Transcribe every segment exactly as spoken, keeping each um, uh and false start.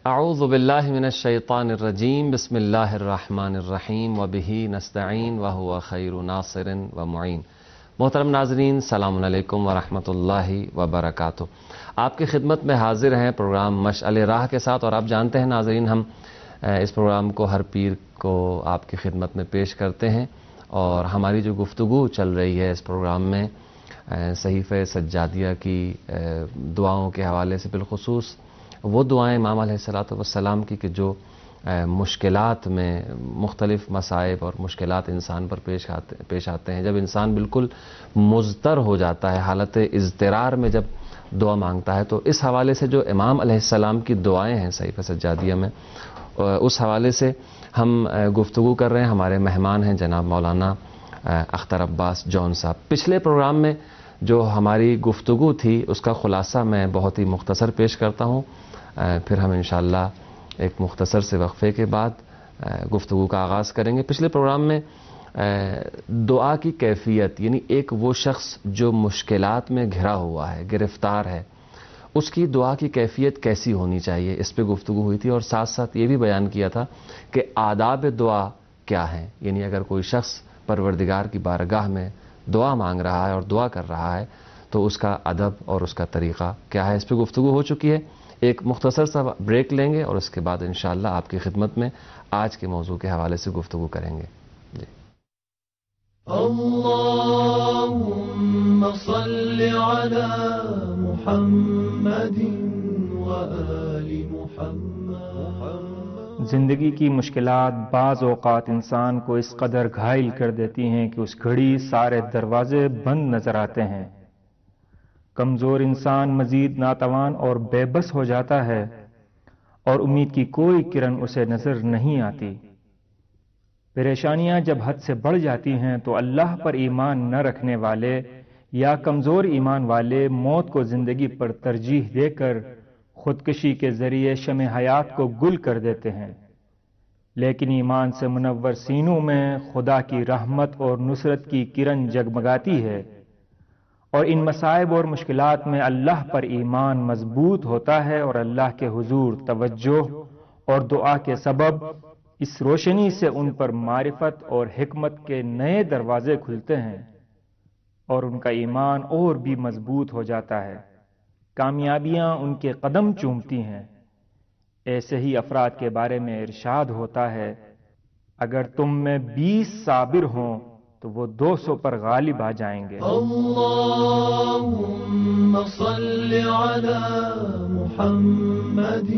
اعوذ باللہ من الشیطان الرجیم بسم اللہ الرحمن الرحیم وبہ نستعین وہو خیر ناصر ومعین. محترم ناظرین، السلام علیکم ورحمۃ اللہ وبرکاتہ. آپ کی خدمت میں حاضر ہیں پروگرام مشعل راہ کے ساتھ، اور آپ جانتے ہیں ناظرین، ہم اس پروگرام کو ہر پیر کو آپ کی خدمت میں پیش کرتے ہیں، اور ہماری جو گفتگو چل رہی ہے اس پروگرام میں صحیفہ سجادیہ کی دعاؤں کے حوالے سے، بالخصوص وہ دعائیں امام علیہ الصلوۃ والسلام کی کہ جو مشکلات میں مختلف مصائب اور مشکلات انسان پر پیش آتے پیش آتے ہیں، جب انسان بالکل مضطر ہو جاتا ہے، حالت اضطرار میں جب دعا مانگتا ہے، تو اس حوالے سے جو امام علیہ السلام کی دعائیں ہیں صحیفہ سجادیہ میں، اس حوالے سے ہم گفتگو کر رہے ہیں. ہمارے مہمان ہیں جناب مولانا اختر عباس جون صاحب. پچھلے پروگرام میں جو ہماری گفتگو تھی اس کا خلاصہ میں بہت ہی مختصر پیش کرتا ہوں، پھر ہم انشاءاللہ ایک مختصر سے وقفے کے بعد گفتگو کا آغاز کریں گے. پچھلے پروگرام میں دعا کی کیفیت، یعنی ایک وہ شخص جو مشکلات میں گھرا ہوا ہے، گرفتار ہے، اس کی دعا کی کیفیت کیسی ہونی چاہیے، اس پہ گفتگو ہوئی تھی، اور ساتھ ساتھ یہ بھی بیان کیا تھا کہ آداب دعا کیا ہیں. یعنی اگر کوئی شخص پروردگار کی بارگاہ میں دعا مانگ رہا ہے اور دعا کر رہا ہے تو اس کا ادب اور اس کا طریقہ کیا ہے، اس پہ گفتگو ہو چکی ہے. ایک مختصر سا بریک لیں گے اور اس کے بعد انشاءاللہ آپ کی خدمت میں آج کے موضوع کے حوالے سے گفتگو کریں گے. جی. اللہم صل علی محمد وآل محمد. زندگی کی مشکلات بعض اوقات انسان کو اس قدر گھائل کر دیتی ہیں کہ اس گھڑی سارے دروازے بند نظر آتے ہیں. کمزور انسان مزید ناتوان اور بے بس ہو جاتا ہے، اور امید کی کوئی کرن اسے نظر نہیں آتی. پریشانیاں جب حد سے بڑھ جاتی ہیں تو اللہ پر ایمان نہ رکھنے والے یا کمزور ایمان والے موت کو زندگی پر ترجیح دے کر خودکشی کے ذریعے شمع حیات کو گل کر دیتے ہیں. لیکن ایمان سے منور سینوں میں خدا کی رحمت اور نصرت کی کرن جگمگاتی ہے، اور ان مصائب اور مشکلات میں اللہ پر ایمان مضبوط ہوتا ہے، اور اللہ کے حضور توجہ اور دعا کے سبب اس روشنی سے ان پر معرفت اور حکمت کے نئے دروازے کھلتے ہیں، اور ان کا ایمان اور بھی مضبوط ہو جاتا ہے. کامیابیاں ان کے قدم چومتی ہیں. ایسے ہی افراد کے بارے میں ارشاد ہوتا ہے، اگر تم میں بیس صابر ہوں تو وہ دو سو پر غالب آ جائیں گے. اللہم صل علی محمد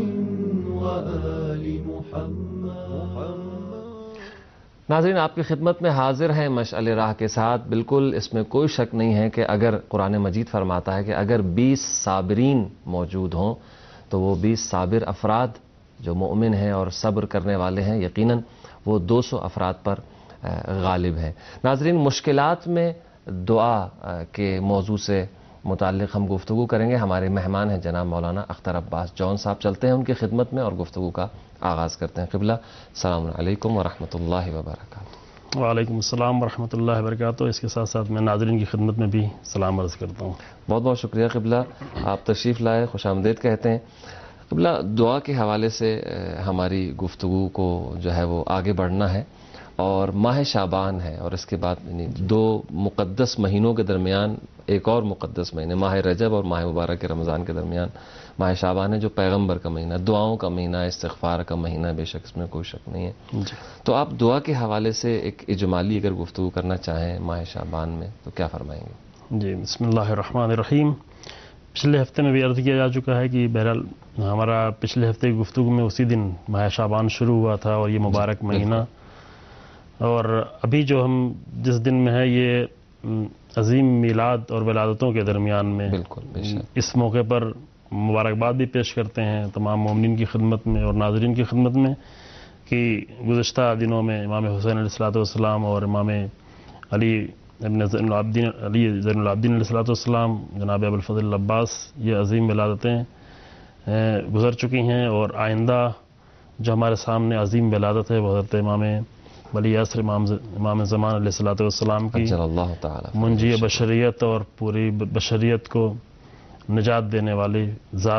وآل محمد. ناظرین، آپ کی خدمت میں حاضر ہیں مشعل راہ کے ساتھ. بالکل اس میں کوئی شک نہیں ہے کہ اگر قرآن مجید فرماتا ہے کہ اگر بیس صابرین موجود ہوں تو وہ بیس صابر افراد جو مومن ہیں اور صبر کرنے والے ہیں، یقیناً وہ دو سو افراد پر غالب ہے. ناظرین، مشکلات میں دعا کے موضوع سے متعلق ہم گفتگو کریں گے. ہمارے مہمان ہیں جناب مولانا اختر عباس جون صاحب. چلتے ہیں ان کی خدمت میں اور گفتگو کا آغاز کرتے ہیں. قبلہ، السلام علیکم ورحمۃ اللہ وبرکاتہ. وعلیکم السلام ورحمۃ اللہ وبرکاتہ. اس کے ساتھ ساتھ میں ناظرین کی خدمت میں بھی سلام عرض کرتا ہوں. بہت بہت شکریہ قبلہ، آپ تشریف لائے، خوش آمدید کہتے ہیں. قبلہ، دعا کے حوالے سے ہماری گفتگو کو جو ہے وہ آگے بڑھنا ہے، اور ماہ شعبان ہے، اور اس کے بعد یعنی دو مقدس مہینوں کے درمیان ایک اور مقدس مہینے ماہ رجب اور ماہ مبارک رمضان کے درمیان ماہ شعبان ہے، جو پیغمبر کا مہینہ، دعاؤں کا مہینہ، استغفار کا مہینہ. بے شک اس میں کوئی شک نہیں ہے. جی. تو آپ دعا کے حوالے سے ایک اجمالی اگر گفتگو کرنا چاہیں ماہ شعبان میں تو کیا فرمائیں گے؟ جی، بسم اللہ الرحمن الرحیم. پچھلے ہفتے میں بھی عرض کیا جا چکا ہے کہ بہرحال ہمارا پچھلے ہفتے کی گفتگو میں اسی دن ماہ شعبان شروع ہوا تھا، اور یہ مبارک مہینہ، اور ابھی جو ہم جس دن میں ہے یہ عظیم میلاد اور ولادتوں کے درمیان میں، بالکل اس موقع پر مبارکباد بھی پیش کرتے ہیں تمام مومنین کی خدمت میں اور ناظرین کی خدمت میں کہ گزشتہ دنوں میں امام حسین علیہ الصلوۃ والسلام اور امام علی ابن زین العابدین علی زین العابدین علیہ الصلوۃ والسلام، جناب ابوالفضل العباس، یہ عظیم ولادتیں گزر چکی ہیں، اور آئندہ جو ہمارے سامنے عظیم ولادت ہے وہ حضرت امام ولی عصر امام امام زمان علیہ الصلوۃ والسلام کی، اللہ تعالی منجی بشریت اور پوری بشریت کو نجات دینے والی ذات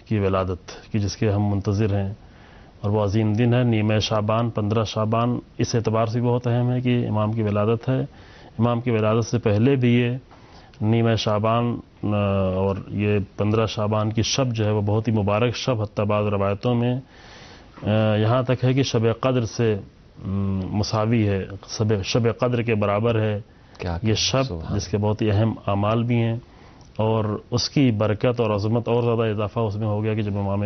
کی ولادت کی جس کے ہم منتظر ہیں، اور وہ عظیم دن ہے نیمہ شعبان، پندرہ شعبان اس اعتبار سے بہت اہم ہے کہ امام کی ولادت ہے۔ امام کی ولادت سے پہلے بھی یہ نیمہ شعبان اور یہ پندرہ شعبان کی شب جو ہے وہ بہت ہی مبارک شب، حتیٰ بعض روایتوں میں یہاں تک ہے کہ شب قدر سے مساوی ہے، شب قدر کے برابر ہے یہ شب، جس کے بہت ہی اہم اعمال بھی ہیں، اور اس کی برکت اور عظمت اور زیادہ اضافہ اس میں ہو گیا کہ جب امام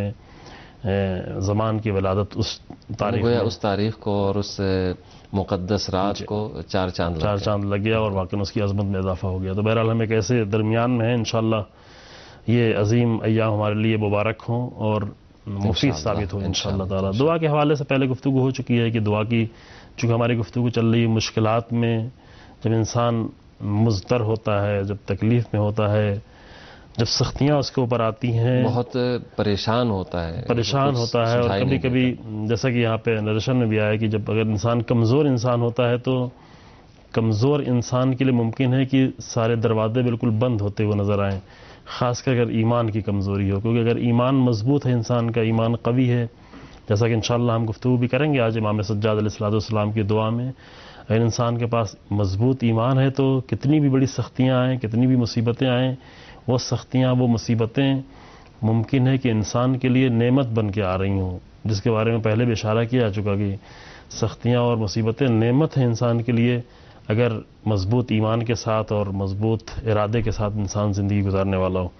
زمان کی ولادت اس تاریخ میں اس تاریخ کو اور اس مقدس رات کو چار چاند چار چاند لگ گیا، اور واقعی اس کی عظمت میں اضافہ ہو گیا۔ تو بہرحال ہم ایک ایسے درمیان میں ہیں، انشاءاللہ یہ عظیم ایام ہمارے لیے مبارک ہوں اور مفید ثابت ہو انشاءاللہ تعالی۔ دعا کے حوالے سے پہلے گفتگو ہو چکی ہے کہ دعا کی چونکہ ہماری گفتگو چل رہی ہے مشکلات میں، جب انسان مضطر ہوتا ہے، جب تکلیف میں ہوتا ہے، جب سختیاں اس کے اوپر آتی ہیں، بہت پریشان ہوتا ہے پریشان ہوتا ہے اور کبھی کبھی جیسا کہ یہاں پہ نریشن میں بھی آیا کہ جب اگر انسان کمزور انسان ہوتا ہے تو کمزور انسان کے لیے ممکن ہے کہ سارے دروازے بالکل بند ہوتے ہوئے نظر آئیں، خاص کر اگر ایمان کی کمزوری ہو، کیونکہ اگر ایمان مضبوط ہے، انسان کا ایمان قوی ہے، جیسا کہ انشاءاللہ ہم گفتگو بھی کریں گے آج امام سجاد علیہ الصلوۃ والسلام کی دعا میں، اگر انسان کے پاس مضبوط ایمان ہے تو کتنی بھی بڑی سختیاں آئیں، کتنی بھی مصیبتیں آئیں، وہ سختیاں وہ مصیبتیں ممکن ہے کہ انسان کے لیے نعمت بن کے آ رہی ہوں، جس کے بارے میں پہلے بھی اشارہ کیا جا چکا کہ سختیاں اور مصیبتیں نعمت ہیں انسان کے لیے اگر مضبوط ایمان کے ساتھ اور مضبوط ارادے کے ساتھ انسان زندگی گزارنے والا ہو۔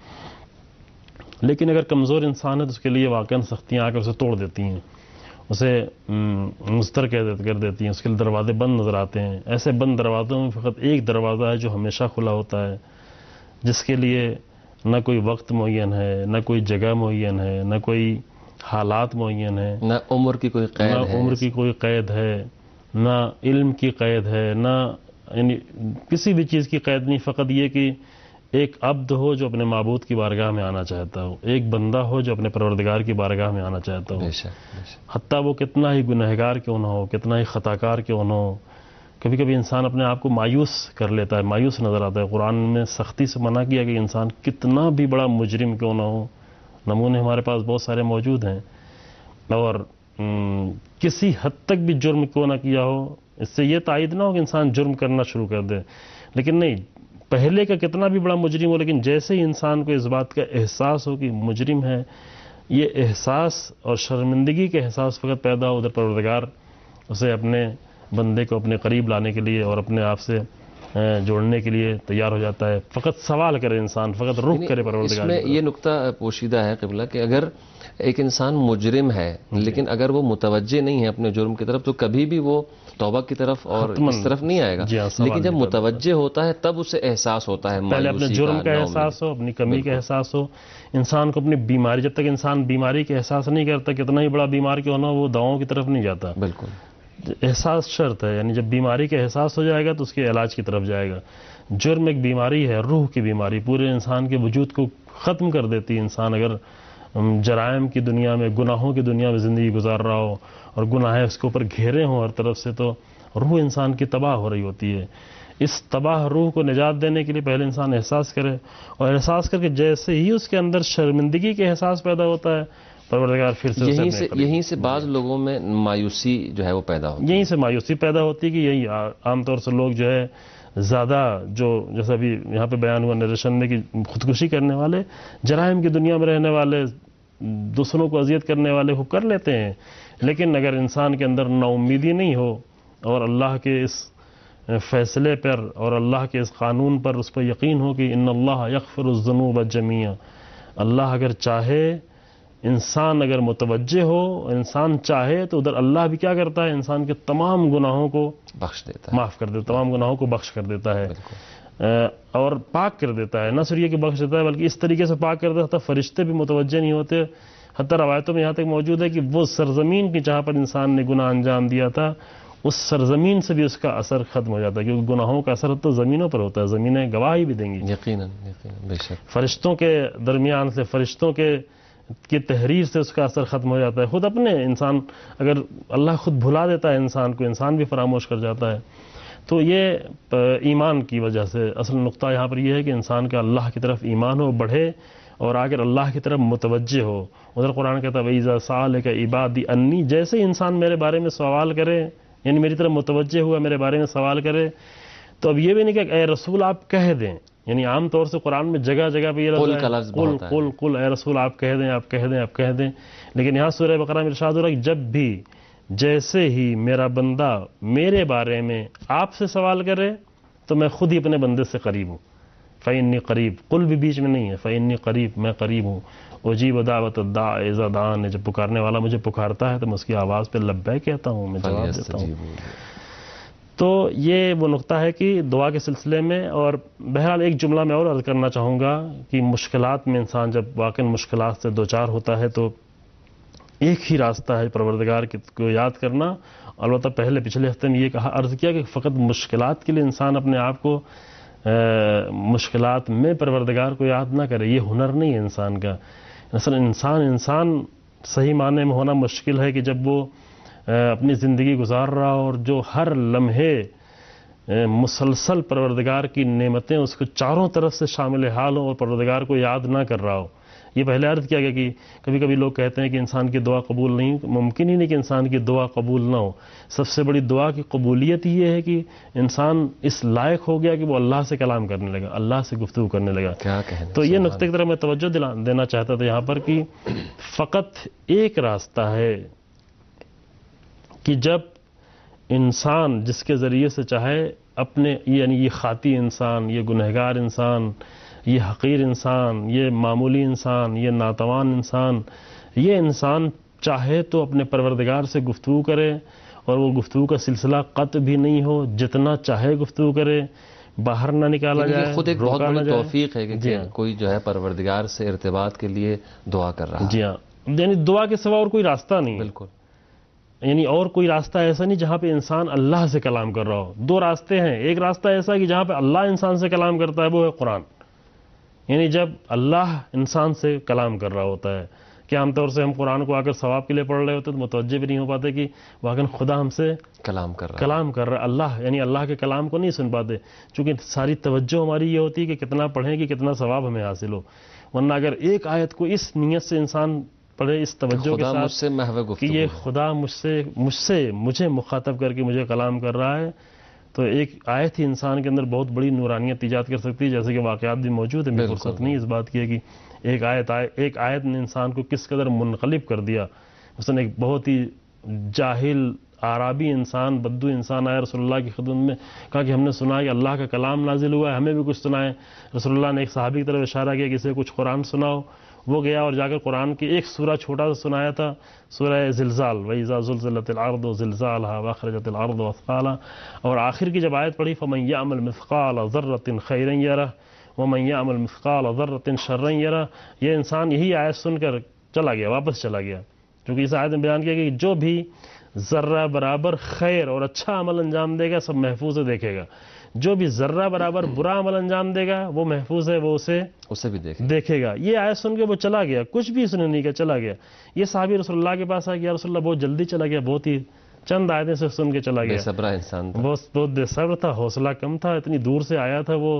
لیکن اگر کمزور انسان ہے تو اس کے لیے واقعاً سختیاں آ کر اسے توڑ دیتی ہیں، اسے مضطر کر دیتی ہیں، اس کے لیے دروازے بند نظر آتے ہیں۔ ایسے بند دروازوں میں فقط ایک دروازہ ہے جو ہمیشہ کھلا ہوتا ہے، جس کے لیے نہ کوئی وقت معین ہے، نہ کوئی جگہ معین ہے، نہ کوئی حالات معین ہے، نہ عمر کی کوئی قید نہ ہے عمر کی کوئی قید ہے، نہ علم کی قید ہے، نہ یعنی کسی بھی چیز کی قید نہیں، فقط یہ کہ ایک عبد ہو جو اپنے معبود کی بارگاہ میں آنا چاہتا ہو، ایک بندہ ہو جو اپنے پروردگار کی بارگاہ میں آنا چاہتا ہو، بے شک بے شک۔ حتیٰ وہ کتنا ہی گنہگار کیوں نہ ہو، کتنا ہی خطاکار کیوں نہ ہو۔ کبھی کبھی انسان اپنے آپ کو مایوس کر لیتا ہے، مایوس نظر آتا ہے۔ قرآن میں سختی سے منع کیا کہ انسان کتنا بھی بڑا مجرم کیوں نہ ہو، نمونے ہمارے پاس بہت سارے موجود ہیں، اور کسی حد تک بھی جرم کیوں نہ کیا ہو، اس سے یہ تائید نہ ہو کہ انسان جرم کرنا شروع کر دے، لیکن نہیں، پہلے کا کتنا بھی بڑا مجرم ہو، لیکن جیسے ہی انسان کو اس بات کا احساس ہو کہ مجرم ہے، یہ احساس اور شرمندگی کے احساس فقط پیدا ہو، ادھر پروردگار اسے اپنے بندے کو اپنے قریب لانے کے لیے اور اپنے آپ سے جوڑنے کے لیے تیار ہو جاتا ہے۔ فقط سوال کرے انسان، فقط رخ کرے پروردگار۔ اس میں یہ نقطہ پوشیدہ ہے قبلہ کہ اگر ایک انسان مجرم ہے لیکن اگر وہ متوجہ نہیں ہے اپنے جرم کی طرف تو کبھی بھی وہ توبہ کی طرف اور اس طرف نہیں آئے گا، لیکن جب متوجہ ہوتا ہے تب اسے احساس ہوتا ہے، پہلے اپنے جرم کا احساس ہو، اپنی کمی کا احساس ہو، انسان کو اپنی بیماری، جب تک انسان بیماری کا احساس نہیں کرتا کتنا ہی بڑا بیمار کیوں نہ ہو وہ دواؤں کی طرف نہیں جاتا۔ بالکل، احساس شرط ہے، یعنی جب بیماری کا احساس ہو جائے گا تو اس کے علاج کی طرف جائے گا۔ جرم ایک بیماری ہے، روح کی بیماری، پورے انسان کے وجود کو ختم کر دیتی ہے۔ انسان اگر جرائم کی دنیا میں، گناہوں کی دنیا میں زندگی گزار رہا ہو اور گناہ اس کے اوپر گھیرے ہوں ہر طرف سے، تو روح انسان کی تباہ ہو رہی ہوتی ہے۔ اس تباہ روح کو نجات دینے کے لیے پہلے انسان احساس کرے، اور احساس کر کے جیسے ہی اس کے اندر شرمندگی کا احساس پیدا ہوتا ہے، پروردگار پھر سے یہیں سے یہیں سے بعض لوگوں میں مایوسی جو ہے وہ پیدا ہوتی ہے، یہیں سے مایوسی پیدا ہوتی ہے کہ یہی عام طور سے لوگ جو ہے زیادہ جو جیسا بھی یہاں پہ بیان ہوا نریشن میں کہ خودکشی کرنے والے، جرائم کی دنیا میں رہنے والے، دوسروں کو اذیت کرنے والے وہ کر لیتے ہیں، لیکن اگر انسان کے اندر نا امیدی نہیں ہو اور اللہ کے اس فیصلے پر اور اللہ کے اس قانون پر اس پر یقین ہو کہ ان اللہ یغفر الذنوب جمیعا، اللہ اگر چاہے، انسان اگر متوجہ ہو، انسان چاہے تو ادھر اللہ بھی کیا کرتا ہے، انسان کے تمام گناہوں کو بخش دیتا ہے، معاف کر دیتا، تمام گناہوں کو بخش کر دیتا ہے اور پاک کر دیتا ہے۔ نہ صرف یہ کہ بخش دیتا ہے بلکہ اس طریقے سے پاک کر دیتا ہے حتیٰ فرشتے بھی متوجہ نہیں ہوتے۔ حتیٰ روایتوں میں یہاں تک موجود ہے کہ وہ سرزمین کی جہاں پر انسان نے گناہ انجام دیا تھا، اس سرزمین سے بھی اس کا اثر ختم ہو جاتا ہے، کیونکہ گناہوں کا اثر تو زمینوں پر ہوتا ہے، زمینیں گواہی بھی دیں گی یقیناً یقیناً بے شک۔ فرشتوں کے درمیان سے، فرشتوں کے کی تحریر سے اس کا اثر ختم ہو جاتا ہے۔ خود اپنے انسان اگر اللہ خود بھلا دیتا ہے انسان کو، انسان بھی فراموش کر جاتا ہے۔ تو یہ ایمان کی وجہ سے اصل نقطہ یہاں پر یہ ہے کہ انسان کا اللہ کی طرف ایمان ہو، بڑھے اور آگر اللہ کی طرف متوجہ ہو. ادھر قرآن کہتا ہے وَإِذَا سَأَلَكَ عِبَادِي أَنِّي، جیسے انسان میرے بارے میں سوال کرے، یعنی میری طرف متوجہ ہوا میرے بارے میں سوال کرے، تو اب یہ بھی نہیں کہ اے رسول آپ کہہ دیں. یعنی عام طور سے قرآن میں جگہ جگہ پہ یہ قل کا لفظ قل بہت ہے. قل قل اے رسول آپ کہہ دیں آپ کہہ دیں آپ کہہ دیں. لیکن یہاں سورہ بقرہ میں ارشاد ہو رہا ہے کہ جب بھی جیسے ہی میرا بندہ میرے بارے میں آپ سے سوال کرے تو میں خود ہی اپنے بندے سے قریب ہوں. فإنی قریب، قل بھی بیچ میں نہیں ہے، فإنی قریب، میں قریب ہوں. اجیب دعوت الداع اذا دعان، جب پکارنے والا مجھے پکارتا ہے تو میں اس کی آواز پہ لبیک کہتا ہوں، میں جواب دیتا ہوں. تو یہ وہ نقطہ ہے کہ دعا کے سلسلے میں. اور بہرحال ایک جملہ میں اور عرض کرنا چاہوں گا کہ مشکلات میں انسان جب واقعی مشکلات سے دوچار ہوتا ہے تو ایک ہی راستہ ہے پروردگار کو یاد کرنا. البتہ پہلے پچھلے ہفتے میں یہ کہا عرض کیا کہ فقط مشکلات کے لیے انسان اپنے آپ کو مشکلات میں پروردگار کو یاد نہ کرے، یہ ہنر نہیں ہے انسان کا. اصل انسان انسان صحیح معنی میں ہونا مشکل ہے کہ جب وہ اپنی زندگی گزار رہا ہو اور جو ہر لمحے مسلسل پروردگار کی نعمتیں اس کو چاروں طرف سے شامل حال ہوں اور پروردگار کو یاد نہ کر رہا ہو. یہ پہلے عرض کیا گیا کہ کبھی کبھی لوگ کہتے ہیں کہ انسان کی دعا قبول نہیں، ممکن ہی نہیں کہ انسان کی دعا قبول نہ ہو. سب سے بڑی دعا کی قبولیت یہ ہے کہ انسان اس لائق ہو گیا کہ وہ اللہ سے کلام کرنے لگا، اللہ سے گفتگو کرنے لگا. کیا کہنے. تو یہ نقطے کی طرف میں توجہ دینا چاہتا تھا یہاں پر کہ فقط ایک راستہ ہے کہ جب انسان جس کے ذریعے سے چاہے اپنے، یعنی یہ خاطی انسان، یہ گنہگار انسان، یہ حقیر انسان، یہ معمولی انسان، یہ ناتوان انسان، یہ انسان چاہے تو اپنے پروردگار سے گفتگو کرے اور وہ گفتگو کا سلسلہ قطع بھی نہیں ہو، جتنا چاہے گفتگو کرے، باہر نہ نکالا جائے، خود ایک بہت روکا نہ بڑی جائے. توفیق ہے کہ کوئی جو ہے پروردگار سے ارتباط کے لیے دعا کر رہا ہے. جی ہاں، یعنی دعا کے سوا اور کوئی راستہ نہیں. بالکل. یعنی اور کوئی راستہ ایسا نہیں جہاں پہ انسان اللہ سے کلام کر رہا ہو. دو راستے ہیں. ایک راستہ ایسا کہ جہاں پہ اللہ انسان سے کلام کرتا ہے، وہ ہے قرآن. یعنی جب اللہ انسان سے کلام کر رہا ہوتا ہے کہ عام طور سے ہم قرآن کو آ کر ثواب کے لیے پڑھ رہے ہوتے تو متوجہ بھی نہیں ہو پاتے کہ واقعاً خدا ہم سے کلام کر رہا ہے. کلام کر رہا ہے. اللہ یعنی اللہ کے کلام کو نہیں سن پاتے، چونکہ ساری توجہ ہماری یہ ہوتی ہے کہ کتنا پڑھیں کہ کتنا ثواب ہمیں حاصل ہو. ورنہ اگر ایک آیت کو اس نیت سے انسان پڑھے، اس توجہ کے خدا مجھ ساتھ سے محو کہ گفتگو یہ ہے. خدا مجھ سے مجھ سے مجھے مخاطب کر کے مجھے کلام کر رہا ہے، تو ایک آیت ہی انسان کے اندر بہت بڑی نورانیت ایجاد کر سکتی ہے. جیسے کہ واقعات بھی موجود ہیں، بالکل. فرصت نہیں اس بات کی ہے کہ ایک آیت آئے ایک آیت نے انسان کو کس قدر منقلب کر دیا. مثلا ایک بہت ہی جاہل عربی انسان، بدو انسان آیا رسول اللہ کی خدمت میں، کہا کہ ہم نے سنا کہ اللہ کا کلام نازل ہوا ہے، ہمیں بھی کچھ سنائے. رسول اللہ نے ایک صحابی کی طرف اشارہ کیا کہ اسے کچھ قرآن سناؤ. وہ گیا اور جا کر قرآن کی ایک سورہ چھوٹا سا سنایا تھا، سورہ زلزال، وَإِذَا زُلْزِلَتِ الْأَرْضُ زِلْزَالَهَا وَأَخْرَجَتِ الْأَرْضُ أَثْقَالَهَا. اور آخر کی جب آیت پڑھی فَمَن يَعْمَلْ مِثْقَالَ ذَرَّةٍ خَيْرًا يَرَهُ وَمَن يَعْمَلْ مِثْقَالَ ذَرَّةٍ شَرًّا يَرَهُ، یہ انسان یہی آیت سن کر چلا گیا، واپس چلا گیا. کیونکہ اس آیت میں بیان کیا کہ جو بھی ذرہ برابر خیر اور اچھا عمل انجام دے گا سب محفوظ ہے دیکھے گا، جو بھی ذرہ برابر برا عمل انجام دے گا وہ محفوظ ہے، وہ اسے اسے بھی دیکھیں. دیکھے گا. یہ آیت سن کے وہ چلا گیا، کچھ بھی سننے نہیں کیا، چلا گیا. یہ صحابی رسول اللہ کے پاس آ گیا، رسول اللہ بہت جلدی چلا گیا، بہت ہی چند آیتیں سے سن کے چلا بے گیا. صبرا انسان تھا. بہت بہت بے صبر تھا، حوصلہ کم تھا، اتنی دور سے آیا تھا وہ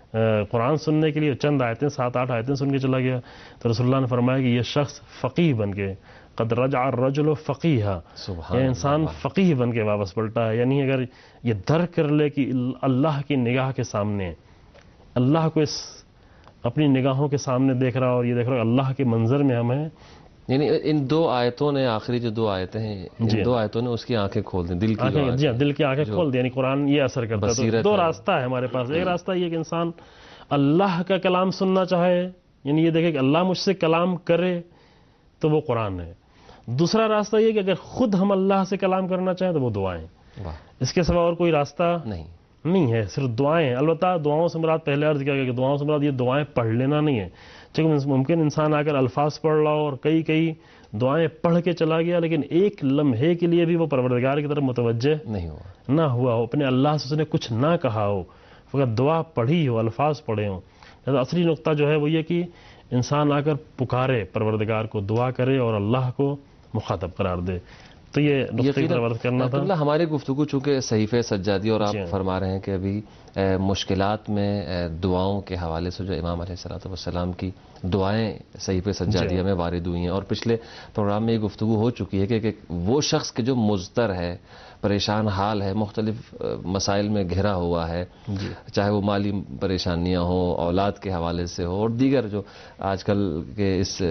قرآن سننے کے لیے، چند آیتیں سات آٹھ آیتیں سن کے چلا گیا. تو رسول اللہ نے فرمایا کہ یہ شخص فقیہ بن کے، قد رجع الرجل فقیہا، یہ انسان فقیہ بن کے واپس پلٹا ہے. یعنی اگر یہ درک کر لے کہ اللہ کی نگاہ کے سامنے، اللہ کو اس اپنی نگاہوں کے سامنے دیکھ رہا اور یہ دیکھ رہا اللہ کے منظر میں ہم ہیں. یعنی ان دو آیتوں نے، آخری جو دو آیتیں ہیں، ان دو آیتوں نے اس کی آنکھیں کھول دیں، دل کی. جی ہاں، دل کی آنکھیں کھول دیں. یعنی قرآن یہ اثر کرتا ہے. دو راستہ ہے ہمارے پاس. ایک راستہ یہ کہ انسان اللہ کا کلام سننا چاہے، یعنی یہ دیکھے کہ اللہ مجھ سے کلام کرے تو وہ قرآن ہے. دوسرا راستہ یہ کہ اگر خود ہم اللہ سے کلام کرنا چاہیں تو وہ دعائیں. اس کے سوا اور کوئی راستہ نہیں نہیں ہے، صرف دعائیں ہیں. البتہ دعاؤں سے مراد پہلے عرض کیا گیا کہ دعاؤں سے مراد یہ دعائیں پڑھ لینا نہیں ہے. چونکہ ممکن انسان آ کر الفاظ پڑھ رہا ہو اور کئی کئی دعائیں پڑھ کے چلا گیا، لیکن ایک لمحے کے لیے بھی وہ پروردگار کی طرف متوجہ نہیں ہوا نہ ہوا ہو، اپنے اللہ سے اس نے کچھ نہ کہا ہو، فقط دعا پڑھی ہو، الفاظ پڑھے ہوں. اصلی نقطہ جو ہے وہ یہ کہ انسان آ کر پکارے پروردگار کو، دعا کرے اور اللہ کو مخاطب قرار دے. تو یہ نقطے پر عرض کرنا تھا. قبلہ ہماری گفتگو چونکہ صحیفہ سجادی اور آپ فرما رہے ہیں کہ ابھی مشکلات میں دعاؤں کے حوالے سے جو امام علیہ الصلوۃ والسلام کی دعائیں صحیفہ سجادیہ میں وارد ہوئی ہیں، اور پچھلے پروگرام میں یہ گفتگو ہو چکی ہے کہ, کہ وہ شخص کے جو مضطر ہے، پریشان حال ہے، مختلف مسائل میں گھرا ہوا ہے، چاہے وہ مالی پریشانیاں ہوں، اولاد کے حوالے سے ہو، اور دیگر جو آج کل کے اس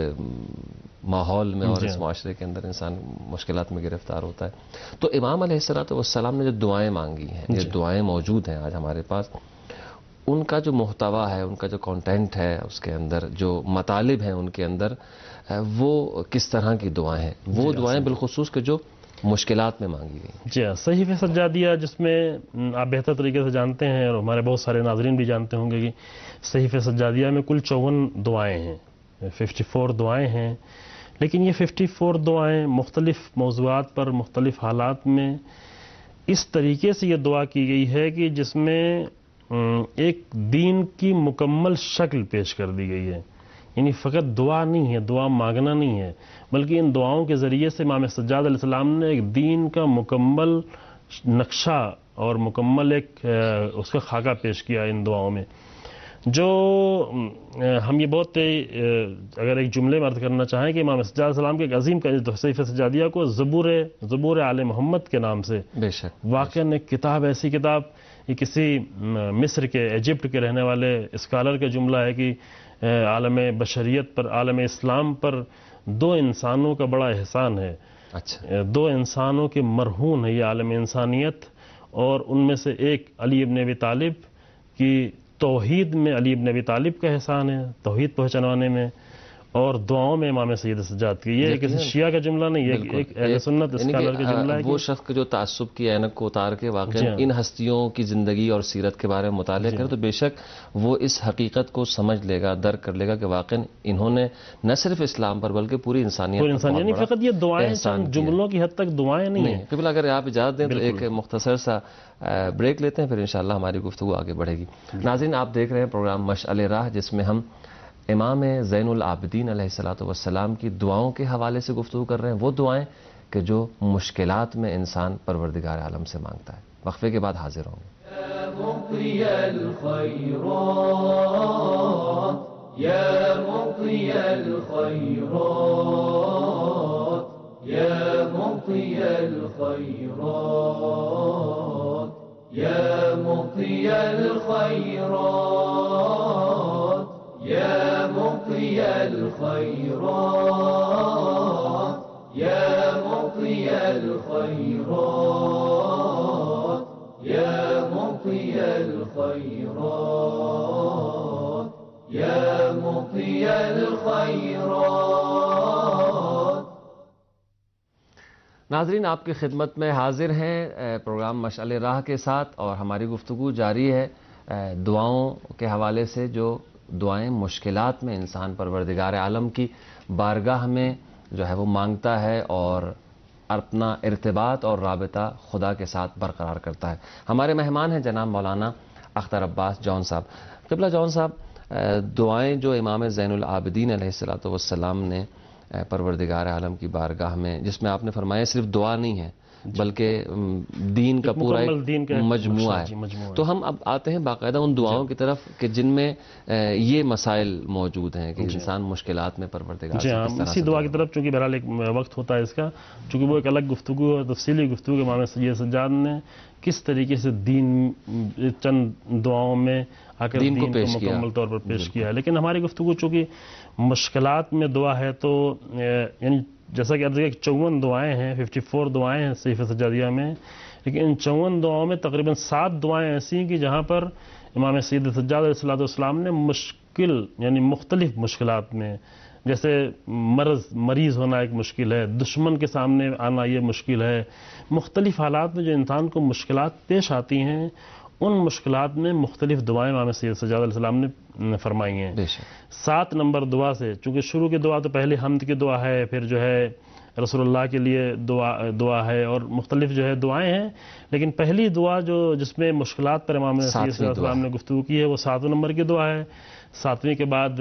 ماحول میں اور اس معاشرے کے اندر انسان مشکلات میں گرفتار ہوتا ہے. تو امام علیہ الصلوۃ والسلام نے جو دعائیں مانگی ہیں، یہ دعائیں موجود ہیں آج ہمارے پاس، ان کا جو محتوا ہے، ان کا جو کانٹینٹ ہے، اس کے اندر جو مطالب ہیں ان کے اندر، وہ کس طرح کی دعائیں ہیں؟ وہ دعائیں بالخصوص کہ جو مشکلات میں مانگی گئی. جی ہاں، صحیفہ سجادیہ جس میں آپ بہتر طریقے سے جانتے ہیں اور ہمارے بہت سارے ناظرین بھی جانتے ہوں گے کہ صحیفہ سجادیہ میں کل چون دعائیں ہیں، ففٹی فور دعائیں ہیں. لیکن یہ ففٹی فور دعائیں مختلف موضوعات پر مختلف حالات میں اس طریقے سے یہ دعا کی گئی ہے کہ جس میں ایک دین کی مکمل شکل پیش کر دی گئی ہے. یعنی فقط دعا نہیں ہے، دعا مانگنا نہیں ہے، بلکہ ان دعاؤں کے ذریعے سے امام سجاد علیہ السلام نے ایک دین کا مکمل نقشہ اور مکمل ایک اس کا خاکہ پیش کیا ان دعاؤں میں. جو ہم یہ بہت اگر ایک جملے میں عرض کرنا چاہیں کہ امام سجاد علیہ السلام کے ایک عظیم صحیفہ سجادیہ کو زبور زبور آل محمد کے نام سے بے شک واقعاً ایک کتاب، ایسی کتاب یہ کسی مصر کے ایجپٹ کے رہنے والے اسکالر کا جملہ ہے کہ عالم بشریت پر، عالم اسلام پر دو انسانوں کا بڑا احسان ہے. اچھا، دو انسانوں کے مرہون ہے یہ عالم انسانیت، اور ان میں سے ایک علی ابن ابی طالب کی توحید میں علی ابن ابی طالب کا احسان ہے، توحید پہنچانے میں، اور دعاؤں میں امام سید سجاد کی. یہ کسی شیعہ کا جملہ نہیں ہے، ایک اہل سنت اسکالر کا جملہ ہے. وہ شخص جو تعصب کی اینک کو اتار کے واقعی ان ہستیوں کی زندگی اور سیرت کے بارے میں مطالعہ کرے تو بے شک وہ اس حقیقت کو سمجھ لے گا، درک کر لے گا کہ واقعی انہوں نے نہ صرف اسلام پر بلکہ پوری انسانیت پر انسان یعنی فقط یہ دعائیں چند جملوں کی حد تک دعائیں نہیں ہیں. قبلہ اگر آپ اجازت دیں تو ایک مختصر سا بریک لیتے ہیں، پھر انشاءاللہ ہماری گفتگو آگے بڑھے گی. ناظرین، آپ دیکھ رہے ہیں پروگرام مشعل راہ، جس میں ہم امام زین العابدین علیہ الصلوۃ والسلام کی دعاؤں کے حوالے سے گفتگو کر رہے ہیں. وہ دعائیں کہ جو مشکلات میں انسان پروردگار عالم سے مانگتا ہے. وقفے کے بعد حاضر ہوں گے. يا مقي الخيرات يا مقي الخيرات يا مقي الخيرات يا مقي الخيرات. ناظرین، آپ کی خدمت میں حاضر ہیں پروگرام مشعل راہ کے ساتھ، اور ہماری گفتگو جاری ہے دعاؤں کے حوالے سے. جو دعائیں مشکلات میں انسان پروردگار عالم کی بارگاہ میں جو ہے وہ مانگتا ہے اور اپنا ارتباط اور رابطہ خدا کے ساتھ برقرار کرتا ہے. ہمارے مہمان ہیں جناب مولانا اختر عباس جون صاحب. قبلہ جون صاحب، دعائیں جو امام زین العابدین علیہ الصلوۃ والسلام نے پروردگار عالم کی بارگاہ میں، جس میں آپ نے فرمایا صرف دعا نہیں ہے بلکہ دین کا پورا ایک مجموعہ ہے. تو ہم اب آتے ہیں باقاعدہ ان دعاؤں کی طرف کہ جن میں یہ مسائل موجود ہیں کہ انسان مشکلات میں پروردگار جی ہاں اسی دعا کی طرف، چونکہ بہرحال ایک وقت ہوتا ہے اس کا، چونکہ وہ ایک الگ گفتگو اور تفصیلی گفتگو کے امام سید سجاد نے کس طریقے سے دین چند دعاؤں میں آ کر دین کو مکمل طور پر پیش کیا ہے. لیکن ہماری گفتگو چونکہ مشکلات میں دعا ہے تو یعنی جیسا کہ چون دعائیں ہیں، ففٹی فور دعائیں ہیں صحیفہ سجادیہ میں، لیکن ان چون دعاؤں میں تقریباً سات دعائیں ایسی ہیں کہ جہاں پر امام سید سجاد علیہ الصلوۃ والسلام نے مشکل یعنی مختلف مشکلات میں، جیسے مرض مریض ہونا ایک مشکل ہے، دشمن کے سامنے آنا یہ مشکل ہے، مختلف حالات میں جو انسان کو مشکلات پیش آتی ہیں ان مشکلات میں مختلف دعائیں امام سید سجاد علیہ السلام نے فرمائی ہیں. سات نمبر دعا سے، چونکہ شروع کی دعا تو پہلے حمد کی دعا ہے، پھر جو ہے رسول اللہ کے لیے دعا دعا ہے اور مختلف جو ہے دعائیں ہیں، لیکن پہلی دعا جو جس میں مشکلات پر امام سید علیہ السلام نے گفتگو کی ہے وہ ساتویں نمبر کی دعا ہے. ساتویں کے بعد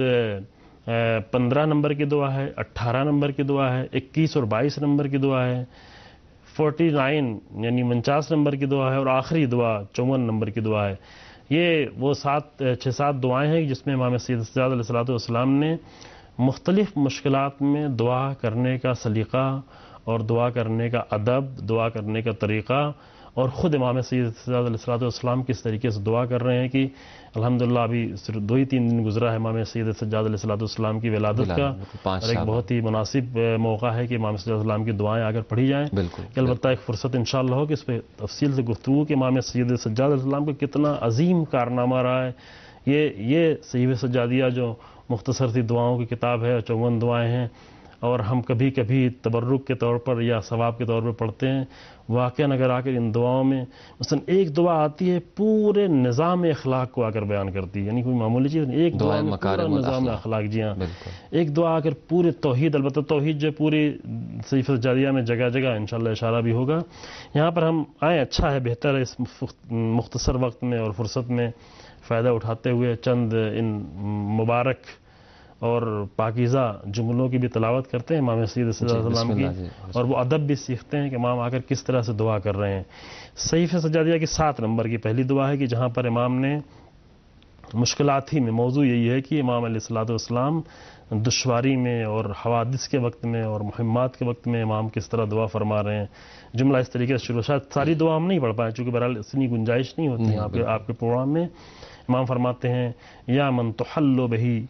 پندرہ نمبر کی دعا ہے، اٹھارہ نمبر کی دعا ہے، اکیس اور بائیس نمبر کی دعا ہے، فورٹی نائن یعنی انچاس نمبر کی دعا ہے، اور آخری دعا چون نمبر کی دعا ہے. یہ وہ سات چھ سات دعائیں ہیں جس میں امام سید سجاد علیہ الصلوۃ والسلام نے مختلف مشکلات میں دعا کرنے کا سلیقہ اور دعا کرنے کا ادب، دعا کرنے کا طریقہ، اور خود امام سید سجاد علیہ الصلوۃ والسلام کس طریقے سے دعا کر رہے ہیں کہ الحمدللہ ابھی صرف دو ہی تین دن گزرا ہے امام سید سجاد علیہ الصلوۃ والسلام کی ولادت کا، اور ایک بہت ہی مناسب موقع ہے کہ امام سید علیہ السلام کی دعائیں اگر پڑھی جائیں. کہ البتہ ایک فرصت انشاءاللہ ہو کہ اس پہ تفصیل سے گفتگو کہ امام سید سجاد علیہ السلام کا کتنا عظیم کارنامہ رہا ہے. یہ یہ صحیفہ سجادیہ جو مختصر سی دعاؤں کی کتاب ہے، چون دعائیں ہیں، اور ہم کبھی کبھی تبرک کے طور پر یا ثواب کے طور پر پڑھتے ہیں. واقعاً اگر آ کر ان دعاؤں میں مثلا ایک دعا آتی ہے پورے نظام اخلاق کو آ کر بیان کرتی ہے، یعنی کوئی معمولی چیز نہیں، ایک دعا میں پورا نظام اخلاق. جی ہاں، ایک دعا آ کر پورے توحید، البتہ توحید جو پوری صحیفہ سجادیہ میں جگہ جگہ انشاءاللہ اشارہ بھی ہوگا. یہاں پر ہم آئیں، اچھا ہے، بہتر ہے اس مختصر وقت میں اور فرصت میں فائدہ اٹھاتے ہوئے چند ان مبارک اور پاکیزہ جملوں کی بھی تلاوت کرتے ہیں امام سید صلی اللہ علیہ وسلم کی، اور وہ ادب بھی سیکھتے ہیں کہ امام آ کر کس طرح سے دعا کر رہے ہیں. صحیفہ سجادیہ کی سات نمبر کی پہلی دعا ہے کہ جہاں پر امام نے مشکلات ہی میں، موضوع یہی ہے کہ امام علیہ الصلوۃ والسلام دشواری میں اور حوادث کے وقت میں اور مہمات کے وقت میں امام کس طرح دعا فرما رہے ہیں. جملہ اس طریقے سے شروع، شاید ساری دعا ہم نہیں پڑھ پائیں چونکہ بہرحال اتنی گنجائش نہیں ہوتی آپ کے آپ کے پروگرام میں. امام فرماتے ہیں یا من تحل بہی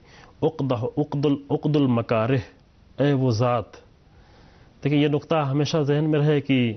عقد المکارہ، اے وہ ذات. دیکھیں یہ نقطہ ہمیشہ ذہن میں رہے کہ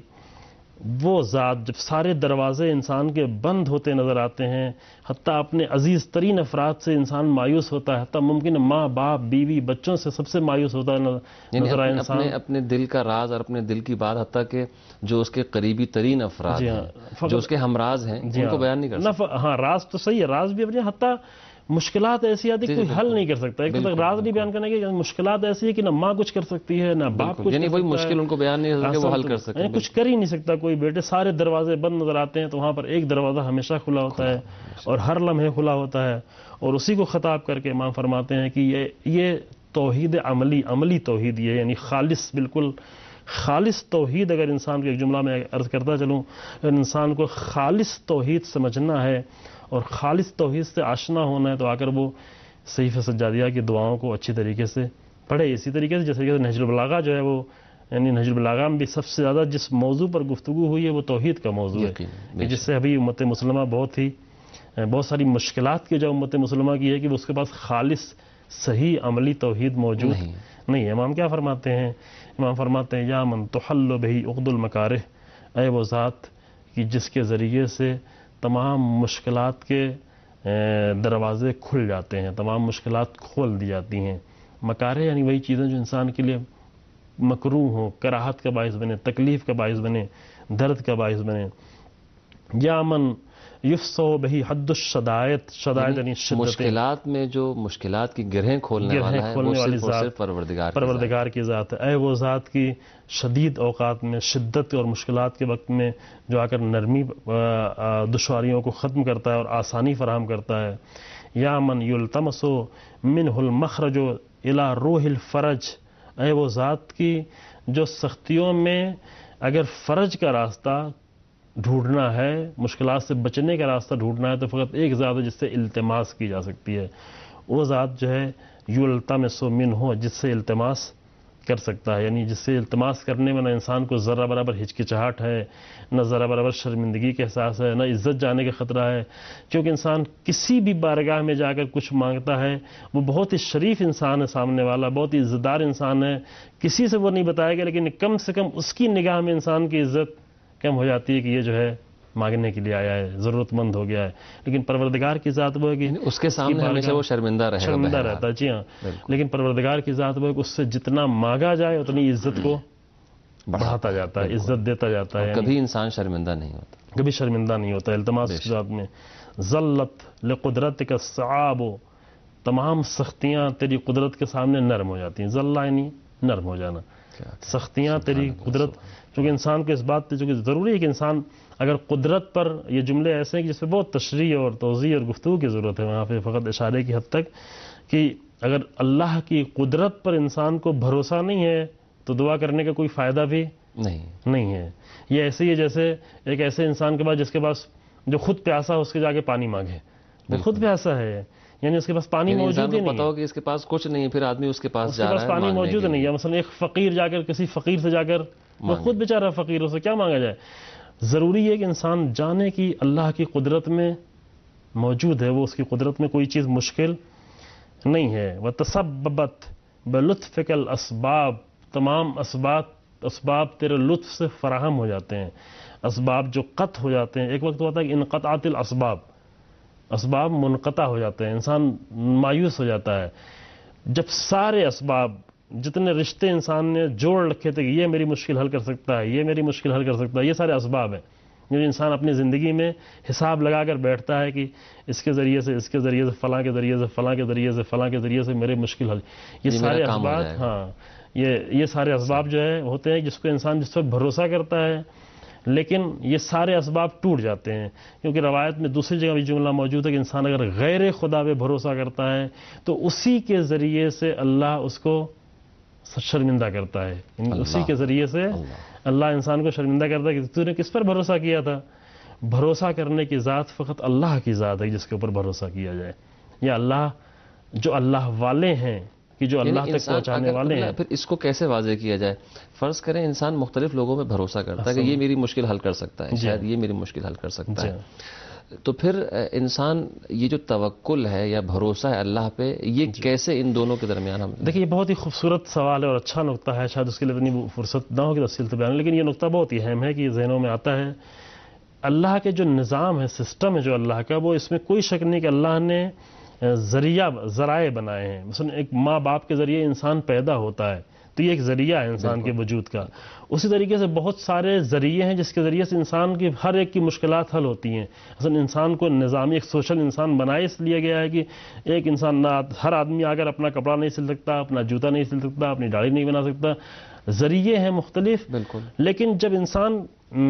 وہ ذات جب سارے دروازے انسان کے بند ہوتے نظر آتے ہیں، حتیٰ اپنے عزیز ترین افراد سے انسان مایوس ہوتا ہے، حتیٰ ممکن ماں باپ بیوی بچوں سے سب سے مایوس ہوتا ہے نظر آئے انسان. اپنے اپنے دل کا راز اور اپنے دل کی بات حتیٰ کہ جو اس کے قریبی ترین افراد ہیں، جو اس کے ہمراز ہیں، ان کو بیان نہیں کر سکتا. ہاں راز تو صحیح ہے، راز بھی اپنے، حتیٰ مشکلات ایسی آتی کوئی حل نہیں کر سکتا. ایک تو راز نہیں بیان کرنے کے، مشکلات ایسی ہے کہ نہ ماں کچھ کر سکتی ہے نہ باپ کچھ، یعنی وہی مشکل ان کو بیان نہیں کر سکتے، وہ حل کر سکتے، کچھ کر ہی نہیں سکتا کوئی. بیٹے سارے دروازے بند نظر آتے ہیں تو وہاں پر ایک دروازہ ہمیشہ کھلا ہوتا ہے اور ہر لمحے کھلا ہوتا ہے، اور اسی کو خطاب کر کے امام فرماتے ہیں کہ یہ یہ توحید عملی عملی توحید، یہ یعنی خالص، بالکل خالص توحید. اگر انسان کو ایک جملہ میں عرض کرتا چلوں، اگر انسان کو خالص توحید سمجھنا ہے اور خالص توحید سے آشنا ہونا ہے تو آ کر وہ صحیفہ سجادیہ کی دعاؤں کو اچھی طریقے سے پڑھے. اسی طریقے سے جیسے کہ نہج البلاغہ جو ہے وہ، یعنی نہج البلاغہ میں بھی سب سے زیادہ جس موضوع پر گفتگو ہوئی ہے وہ توحید کا موضوع ہے، جس سے ابھی امت مسلمہ بہت ہی بہت ساری مشکلات کی جو امت مسلمہ کی ہے کہ وہ اس کے پاس خالص صحیح عملی توحید موجود نہیں ہے. امام کیا فرماتے ہیں؟ امام فرماتے ہیں یا من تحل بہی عقد المکارہ، اے وہ ذات کہ جس کے ذریعے سے تمام مشکلات کے دروازے کھل جاتے ہیں، تمام مشکلات کھول دی جاتی ہیں. مکارہ یعنی وہی چیزیں جو انسان کے لیے مکروہ ہوں، کراہت کا باعث بنے، تکلیف کا باعث بنے، درد کا باعث بنے. یا من یفصح بہی حد الشدائد، شدائد یعنی مشکلات میں جو مشکلات کی گرہیں کھولنے والا ہے وہ صرف اور صرف پروردگار پروردگار کی ذات ہے. اے وہ ذات کی شدید اوقات میں، شدت اور مشکلات کے وقت میں جو آ کر نرمی دشواریوں کو ختم کرتا ہے اور آسانی فراہم کرتا ہے. یا من یلتمس منہ المخرج الی روح الفرج، اے وہ ذات کی جو سختیوں میں اگر فرج کا راستہ ڈھونڈنا ہے، مشکلات سے بچنے کا راستہ ڈھونڈنا ہے تو فقط ایک ذات ہے جس سے التماس کی جا سکتی ہے. وہ ذات جو ہے یلتمس منہ، جس سے التماس کر سکتا ہے، یعنی جس سے التماس کرنے میں نہ انسان کو ذرہ برابر ہچکچاہٹ ہے، نہ ذرہ برابر شرمندگی کا احساس ہے، نہ عزت جانے کا خطرہ ہے. کیونکہ انسان کسی بھی بارگاہ میں جا کر کچھ مانگتا ہے، وہ بہت ہی شریف انسان ہے سامنے والا، بہت ہی عزت دار انسان ہے، کسی سے وہ نہیں بتائے گا، لیکن کم سے کم اس کی نگاہ میں انسان کی عزت کم ہو جاتی ہے کہ یہ جو ہے مانگنے کے لیے آیا ہے، ضرورت مند ہو گیا ہے. لیکن پروردگار کی ذات وہ ہے کہ اس کے سامنے ہمیشہ وہ شرمندہ رہے شرمندہ رہتا ہے. جی ہاں، لیکن پروردگار کی ذات وہ ہے کہ اس سے جتنا مانگا جائے اتنی عزت کو بڑھاتا جاتا ہے، عزت دیتا جاتا ہے. کبھی انسان شرمندہ نہیں ہوتا، کبھی شرمندہ نہیں ہوتا. التماس کی ذات میں ذلت لقدرتک الصعاب، تمام سختیاں تیری قدرت کے سامنے نرم ہو جاتی ہیں. ذلہ یعنی نرم ہو جانا، سختیاں تیری قدرت. چونکہ انسان کو اس بات پہ چونکہ ضروری ہے کہ انسان اگر قدرت پر، یہ جملے ایسے ہیں کہ جس پہ بہت تشریح اور توضیح اور گفتگو کی ضرورت ہے، وہاں پہ فقط اشارے کی حد تک کہ اگر اللہ کی قدرت پر انسان کو بھروسہ نہیں ہے تو دعا کرنے کا کوئی فائدہ بھی نہیں نہیں ہے. یہ ایسے ہی ہے جیسے ایک ایسے انسان کے پاس جس کے پاس جو خود پیاسا ہو اس کے جا کے پانی مانگے. وہ خود پیاسا ہے, یعنی اس کے پاس پانی موجود ہی نہیں پتا ہو کہ اس کے پاس کچھ نہیں ہے, پھر آدمی اس کے پاس جا رہا ہے, اس کے پاس پانی موجود نہیں ہے. مثلا ایک فقیر جا کر کسی فقیر سے جا کر, وہ خود بیچارہ فقیر, اسے کیا مانگا جائے. ضروری ہے کہ انسان جانے کی اللہ کی قدرت میں موجود ہے, وہ اس کی قدرت میں کوئی چیز مشکل نہیں ہے. وَتَسَبَّبَتْ بِلُطْفِكَ الْأَسْبَابِ, تمام اسباب اسباب تیرے لطف سے فراہم ہو جاتے ہیں. اسباب جو قطع ہو جاتے ہیں, ایک وقت ہوتا ہے کہ انقطعت الاسباب, اسباب منقطع ہو جاتے ہیں, انسان مایوس ہو جاتا ہے. جب سارے اسباب, جتنے رشتے انسان نے جوڑ رکھے تھے کہ یہ میری مشکل حل کر سکتا ہے, یہ میری مشکل حل کر سکتا ہے, یہ سارے اسباب ہیں جو انسان اپنی زندگی میں حساب لگا کر بیٹھتا ہے کہ اس کے ذریعے سے, اس کے ذریعے سے, فلاں کے ذریعے سے, فلاں کے ذریعے سے, فلاں کے ذریعے سے میرے مشکل حل, یہ سارے اسباب, ہاں یہ یہ سارے اسباب جو ہے ہوتے ہیں جس کو انسان جس پر بھروسہ کرتا ہے, لیکن یہ سارے اسباب ٹوٹ جاتے ہیں. کیونکہ روایت میں دوسری جگہ بھی جملہ موجود ہے کہ انسان اگر غیر خدا پہ بھروسہ کرتا ہے تو اسی کے ذریعے سے اللہ اس کو شرمندہ کرتا ہے. اسی کے ذریعے سے اللہ انسان کو شرمندہ کرتا ہے کہ تو نے کس پر بھروسہ کیا تھا. بھروسہ کرنے کی ذات فقط اللہ کی ذات ہے جس کے اوپر بھروسہ کیا جائے, یا اللہ جو اللہ والے ہیں کہ جو اللہ تک پہنچانے والے ہیں. پھر اس کو کیسے واضح کیا جائے؟ فرض کریں انسان مختلف لوگوں پہ بھروسہ کرتا ہے کہ یہ میری مشکل حل کر سکتا ہے, شاید یہ میری مشکل حل کر سکتا ہے, تو پھر انسان یہ جو توکل ہے یا بھروسہ ہے اللہ پہ, یہ کیسے ان دونوں کے درمیان ہم دیکھیں, یہ بہت ہی خوبصورت سوال ہے اور اچھا نقطہ ہے, شاید اس کے لیے اتنی فرصت نہ ہو کہ تفصیل سے بیان, لیکن یہ نقطہ بہت ہی اہم ہے کہ یہ ذہنوں میں آتا ہے. اللہ کے جو نظام ہے, سسٹم ہے جو اللہ کا, وہ اس میں کوئی شک نہیں کہ اللہ نے ذریعہ ذرائع بنائے ہیں. مثلا ایک ماں باپ کے ذریعے انسان پیدا ہوتا ہے تو یہ ایک ذریعہ ہے انسان کے وجود کا. اسی طریقے سے بہت سارے ذریعے ہیں جس کے ذریعے سے انسان کی ہر ایک کی مشکلات حل ہوتی ہیں. اصل انسان کو نظامی ایک سوشل انسان بنائے اس لیے گیا ہے کہ ایک انسان نہ ہر آدمی آ کر اپنا کپڑا نہیں سل سکتا, اپنا جوتا نہیں سل سکتا, اپنی داڑھی نہیں بنا سکتا. ذریعے ہیں مختلف, بالکل, لیکن جب انسان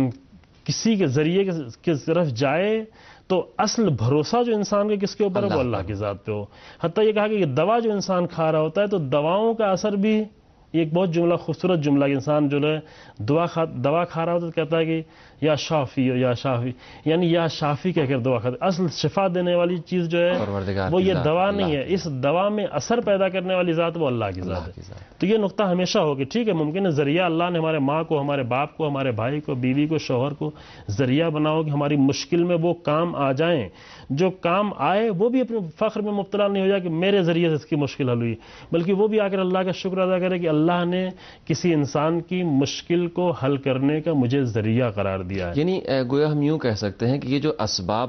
کسی کے ذریعے کی طرف جائے تو اصل بھروسہ جو انسان کے کس کے اوپر ہے, وہ اللہ کی ذات پہ ہو. حتیٰ یہ کہا کہ دوا جو انسان کھا رہا ہوتا ہے تو دواؤں کا اثر بھی, یہ ایک بہت جملہ خوبصورت جملہ کہ انسان جو ہے دوا کھا دوا کھا رہا ہوتا ہے تو کہتا ہے کہ یا شافی یا شافی, یعنی یا شافی کہہ کر دوا کھاتا ہے. اصل شفا دینے والی چیز جو ہے وہ یہ دوا نہیں ہے, اس دوا میں اثر پیدا کرنے والی ذات وہ اللہ کی ذات ہے. تو یہ نقطہ ہمیشہ ہو کہ ٹھیک ہے, ممکن ہے ذریعہ اللہ نے ہمارے ماں کو, ہمارے باپ کو, ہمارے بھائی کو, بیوی کو, شوہر کو ذریعہ بناؤ کہ ہماری مشکل میں وہ کام آ جائیں. جو کام آئے وہ بھی اپنے فخر میں مبتلا نہیں ہو جائے کہ میرے ذریعے سے اس کی مشکل حل ہوئی, بلکہ وہ بھی آ کر اللہ کا شکر ادا کرے کہ اللہ نے کسی انسان کی مشکل کو حل کرنے کا مجھے ذریعہ قرار دیا ہے. یعنی گویا ہم یوں کہہ سکتے ہیں کہ یہ جو اسباب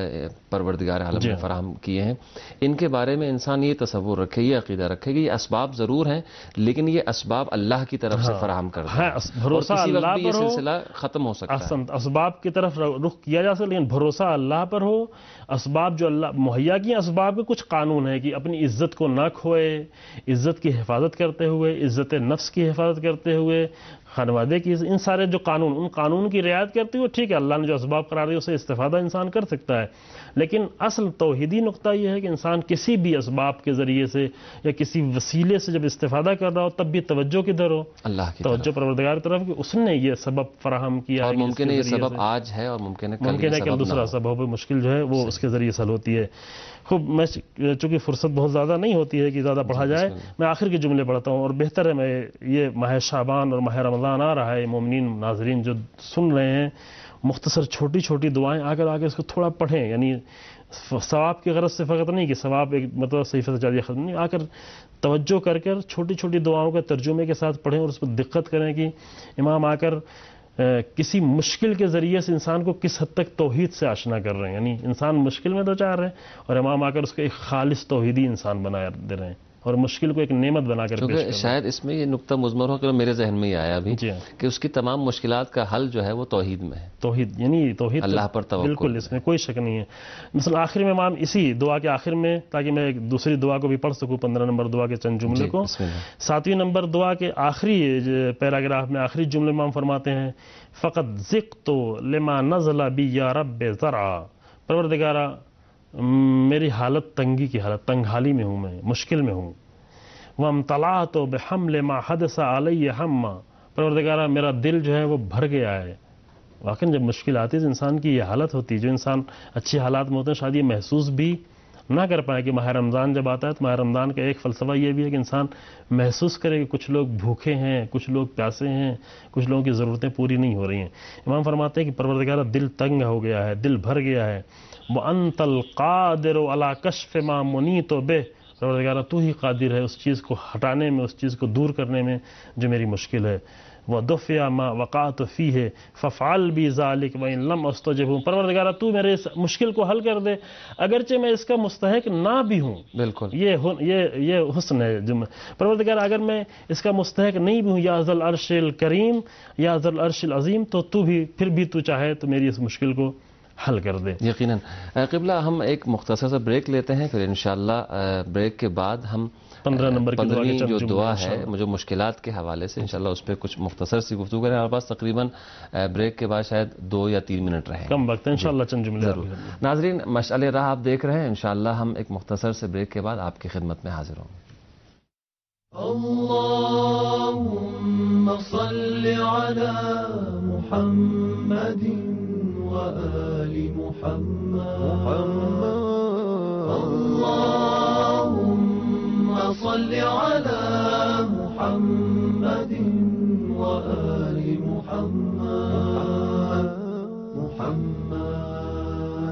پروردگار عالم نے فراہم کیے ہیں, ان کے بارے میں انسان یہ تصور رکھے, یہ عقیدہ رکھے کہ یہ اسباب ضرور ہیں لیکن یہ اسباب اللہ کی طرف سے فراہم کر دیں, بھروسہ اللہ پر ہو, سلسلہ ختم ہو سکتا ہے. اسباب کی طرف رخ کیا جا سکتا لیکن بھروسہ اللہ پر ہو. اسباب جو اللہ مہیا کیے, اسباب کے کچھ قانون ہے کہ اپنی عزت کو نہ کھوئے, عزت کی حفاظت کرتے ہوئے, عزت نفس کی حفاظت کرتے ہوئے, خانوادے کی, ان سارے جو قانون, ان قانون کی رعایت کرتے ہوئے ٹھیک ہے اللہ نے جو اسباب قرار دیے اسے استفادہ انسان کر سکتا ہے. لیکن اصل توحیدی نقطہ یہ ہے کہ انسان کسی بھی اسباب کے ذریعے سے یا کسی وسیلے سے جب استفادہ کر رہا ہو تب بھی توجہ کدھر ہو, اللہ کی توجہ پروردگار کی طرف کہ اس نے یہ سبب فراہم کیا, اور ممکن ہے یہ سبب آج ہے اور ممکن ہے ممکن ہے کہ دوسرا سبب مشکل جو ہے وہ اس کے ذریعے حل ہوتی ہے. خوب, میں چونکہ فرصت بہت زیادہ نہیں ہوتی ہے کہ زیادہ پڑھا جائے, میں آخر کے جملے پڑھتا ہوں, اور بہتر ہے میں یہ ماہ شعبان اور ماہ رمضان آ رہا ہے, مومنین ناظرین جو سن رہے ہیں مختصر چھوٹی چھوٹی دعائیں آ کر آ کے اس کو تھوڑا پڑھیں, یعنی ثواب کی غرض سے فقط نہیں کہ ثواب ایک مطلب صحیفہ سجادیہ ختم نہیں, آ کر توجہ کر کر چھوٹی چھوٹی دعاؤں کے ترجمے کے ساتھ پڑھیں اور اس پر دقت کریں کہ امام آ کر کسی مشکل کے ذریعے سے انسان کو کس حد تک توحید سے آشنا کر رہے ہیں, یعنی انسان مشکل میں دو چار رہے ہیں اور امام آ کر اس کو ایک خالص توحیدی انسان بنا دے رہے ہیں اور مشکل کو ایک نعمت بنا کر پیش کرنا. شاید اس میں یہ نقطہ مضمر ہو کہ میرے ذہن میں ہی آیا ابھی جی کہ اس کی تمام مشکلات کا حل جو ہے وہ توحید میں ہے, توحید یعنی توحید اللہ پر توکل, بالکل اس میں کوئی شک نہیں ہے. مثلا آخر میں امام اسی دعا کے آخر میں, تاکہ میں ایک دوسری دعا کو بھی پڑھ سکوں, پندرہ نمبر دعا کے چند جملے کو, ساتویں نمبر دعا کے آخری پیراگراف میں آخری جملے امام فرماتے ہیں فقط ذقت لما نزل بی یا رب ذرعا, پروردگارا میری حالت تنگی کی حالت, تنگ حالی میں ہوں, میں مشکل میں ہوں. وَامْتَلَعْتُ بِحَمْلِ مَا حَدَثَ عَلَيَّ حَمَّا, پروردگارہ میرا دل جو ہے وہ بھر گیا ہے. واقعی جب مشکل آتی ہے انسان کی یہ حالت ہوتی ہے. جو انسان اچھی حالات میں ہوتے ہیں شاید یہ محسوس بھی نہ کر پائے کہ ماہ رمضان جب آتا ہے تو ماہ رمضان کا ایک فلسفہ یہ بھی ہے کہ انسان محسوس کرے کہ کچھ لوگ بھوکے ہیں, کچھ لوگ پیاسے ہیں, کچھ لوگوں کی ضرورتیں پوری نہیں ہو رہی ہیں. امام فرماتے ہیں کہ پروردگارہ دل تنگ ہو گیا ہے, دل بھر گیا ہے. وَأَنْتَ الْقَادِرُ عَلَىٰ كَشْفِ مَا مُنِيتُ بِهِ, پروردگارہ تو ہی قادر ہے اس چیز کو ہٹانے میں, اس چیز کو دور کرنے میں جو میری مشکل ہے. وَدُفِعَ مَا وَقَعْتُ فِيهِ فَافْعَلْ بِي ذَلِكَ وَإِن لَمْ أَسْتَجِبْ, پروردگارہ تو میرے اس مشکل کو حل کر دے اگرچہ میں اس کا مستحق نہ بھی ہوں. بالکل یہ یہ یہ حسن ہے. پروردگارہ اگر میں اس کا مستحق نہیں بھی ہوں, یا ذل عرش الکریم یا ذل عرش العظیم, تو تو بھی پھر بھی تو چاہے تو میری اس مشکل کو حل کر دے. یقیناً. قبلہ ہم ایک مختصر سا بریک لیتے ہیں, پھر انشاءاللہ بریک کے بعد ہم پندرہ نمبر کی دعا جو دعا ہے جو مشکلات کے حوالے سے انشاءاللہ اس پہ کچھ مختصر سی گفتگو کریں. ہمارے پاس تقریباً بریک کے بعد شاید دو یا تین منٹ رہیں, کم وقت ہے انشاءاللہ چند جملے ضرور. ناظرین مشعل راہ آپ دیکھ رہے ہیں, انشاءاللہ ہم ایک مختصر سے بریک کے بعد آپ کی خدمت میں حاضر ہوں گے. اللهم صل على محمد وآل محمد. اللهم صل على محمد وآل محمد. محمد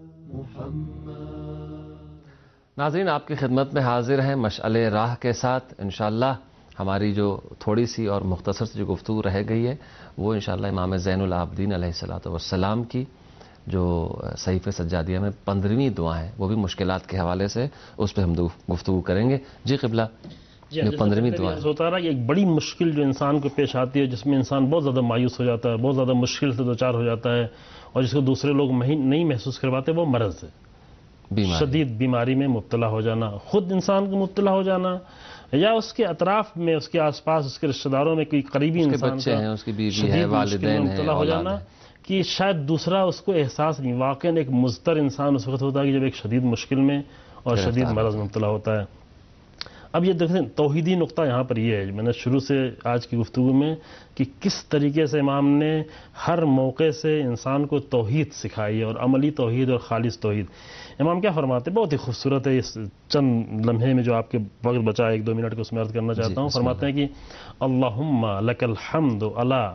محمد. ناظرین آپ کی خدمت میں حاضر ہیں مشعل راہ کے ساتھ. انشاءاللہ ہماری جو تھوڑی سی اور مختصر سی جو گفتگو رہ گئی ہے وہ انشاءاللہ امام زین العابدین علیہ الصلوۃ والسلام کی جو صحیفہ سجادیہ میں پندرہویں دعا ہے وہ بھی مشکلات کے حوالے سے اس پہ ہم گفتگو کریں گے. جی قبلہ, جو پندرہویں دعا ہے ہوتا رہا کہ ایک بڑی مشکل جو انسان کو پیش آتی ہے, جس میں انسان بہت زیادہ مایوس ہو جاتا ہے, بہت زیادہ مشکل سے دوچار ہو جاتا ہے, اور جس کو دوسرے لوگ نہیں محسوس کرواتے, وہ مرض ہے. بیماری. شدید بیماری میں مبتلا ہو جانا, خود انسان کو مبتلا ہو جانا, یا اس کے اطراف میں, اس کے آس پاس, اس کے رشتہ داروں میں کوئی قریبی انسان بچے ہیں, اس کی بیوی ہے, والدین ہیں, مبتلا ہو جانا کہ شاید دوسرا اس کو احساس نہیں. واقعا ایک مضطر انسان اس وقت ہوتا ہے کہ جب ایک شدید مشکل میں اور شدید مرض میں مبتلا ہوتا ہے. اب یہ دیکھیں توحیدی نقطہ یہاں پر یہ ہے, میں نے شروع سے آج کی گفتگو میں کہ کس طریقے سے امام نے ہر موقع سے انسان کو توحید سکھائی ہے, اور عملی توحید اور خالص توحید. امام کیا فرماتے ہیں, بہت ہی خوبصورت ہے, اس چند لمحے میں جو آپ کے وقت بچا ایک دو منٹ کو اس میں عرض کرنا چاہتا ہوں. فرماتے ہیں کہ اللہم لک الحمد علی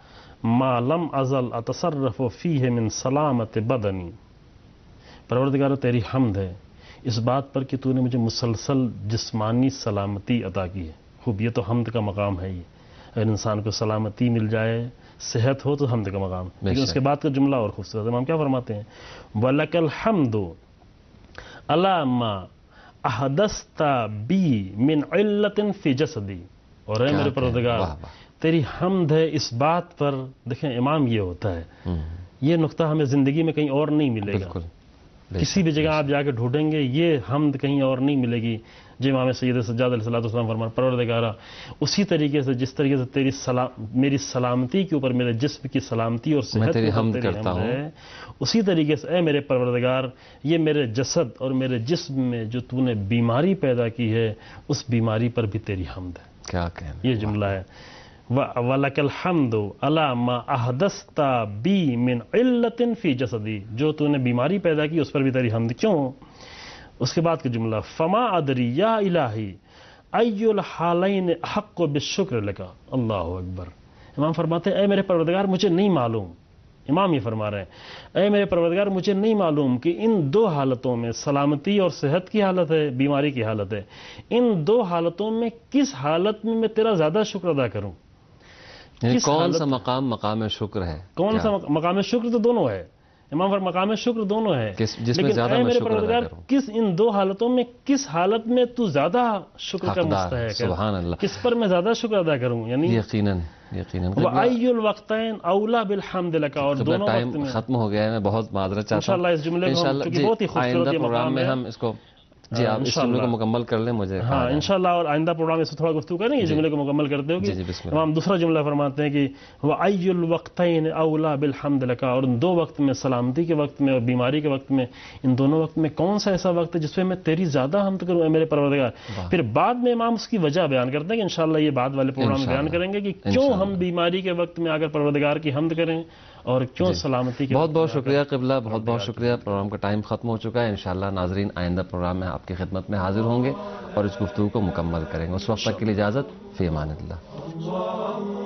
ما لم ازل اتصرف فیہ من سلامت بدنی. پروردگار تیری حمد ہے اس بات پر کہ تو نے مجھے مسلسل جسمانی سلامتی عطا کی ہے. خوب, یہ تو حمد کا مقام ہے. یہ اگر انسان کو سلامتی مل جائے, صحت ہو, تو حمد کا مقام. لیکن اس کے بعد کا جملہ اور خوبصورت. امام کیا فرماتے ہیں, وَلَكَ الْحَمْدُ عَلَىٰ مَا أَحْدَثْتَ بِي مِنْ عِلَّةٍ فِي جَسَدِي. اور اے میرے پروردگار تیری حمد ہے اس بات پر. دیکھیں امام یہ ہوتا ہے, یہ نقطہ ہمیں زندگی میں کہیں اور نہیں ملے گا. کسی بھی جگہ آپ جا کے ڈھونڈیں گے یہ حمد کہیں اور نہیں ملے گی. جو امام سید سجاد علیہ السلام فرمان, پروردگارہ اسی طریقے سے جس طریقے سے تیری سلام میری سلامتی کے اوپر, میرے جسم کی سلامتی اور صحت تیری حمد کرتا ہوں, اسی طریقے سے اے میرے پروردگار یہ میرے جسد اور میرے جسم میں جو تو نے بیماری پیدا کی ہے اس بیماری پر بھی تیری حمد ہے. کیا کہنا, یہ جملہ ہے. وَلَكَ الْحَمْدُ عَلَىٰ مَا أَحْدَثْتَ بِي مِنْ عِلَّةٍ فِي جَسَدِي. جو تو نے بیماری پیدا کی اس پر بھی تیری حمد. کیوں؟ اس کے بعد کا جملہ فَمَا أَدْرِي يَا إِلَٰهِ أَيُّ الْحَالَيْنِ أَحَقُّ بِالشُّكْرِ لَكَ. اللہ اکبر. امام فرماتے ہیں اے میرے پروردگار مجھے نہیں معلوم, امام یہ فرما رہے ہیں اے میرے پروردگار مجھے نہیں معلوم کہ ان دو حالتوں میں, سلامتی اور صحت کی حالت ہے, بیماری کی حالت ہے, ان دو حالتوں میں کس حالت میں میں تیرا زیادہ شکر ادا کروں. کون سا مقام مقام شکر ہے, کون سا مقام شکر؟ تو دونوں ہے امام پر, مقام شکر دونوں ہے, جس میں زیادہ میں شکر ادا کروں. کس ان دو حالتوں میں کس حالت میں تو زیادہ شکر کا مستحق ہے, سبحان اللہ, کس پر میں زیادہ شکر ادا کروں. یعنی یقیناً یقیناً وَأَيُّ الْوَقْتَيْنِ أَوْلَى بِالْحَمْدِ لَكَ. اور دونوں ٹائم ختم ہو گیا ہے, میں بہت معذرت چاہتا ہوں. انشاءاللہ اس جملے کو انشاءاللہ بہت ہی خوبصورت پروگرام میں ہم اس کو جی آپ اس جملے کو مکمل کر لیں مجھے. ہاں انشاءاللہ، اور آئندہ پروگرام میں تھوڑا گفتگو کریں گے جملے کو مکمل کرتے ہوگی. امام دوسرا جملہ فرماتے ہیں کہ وَأَيُّ الْوَقْتَيْنِ أَوْلَى بِالْحَمْدِ لَكَ، اور ان دو وقت میں، سلامتی کے وقت میں اور بیماری کے وقت میں، ان دونوں وقت میں کون سا ایسا وقت ہے جس میں میں تیری زیادہ حمد کروں اے میرے پروردگار. پھر بعد میں امام اس کی وجہ بیان کرتے ہیں کہ انشاءاللہ یہ بعد والے پروگرام میں بیان کریں گے کہ کیوں ہم بیماری کے وقت میں اگر پروردگار کی حمد کریں اور کیوں سلامتی کے. بہت بہت شکریہ قبلہ، بہت بہت شکریہ. پروگرام کا ٹائم ختم ہو چکا ہے. انشاءاللہ ناظرین آئندہ پروگرام میں آپ کی خدمت میں حاضر ہوں گے اور اس گفتگو کو مکمل کریں گے. اس وقت تک کے لیے اجازت، فی امان اللہ.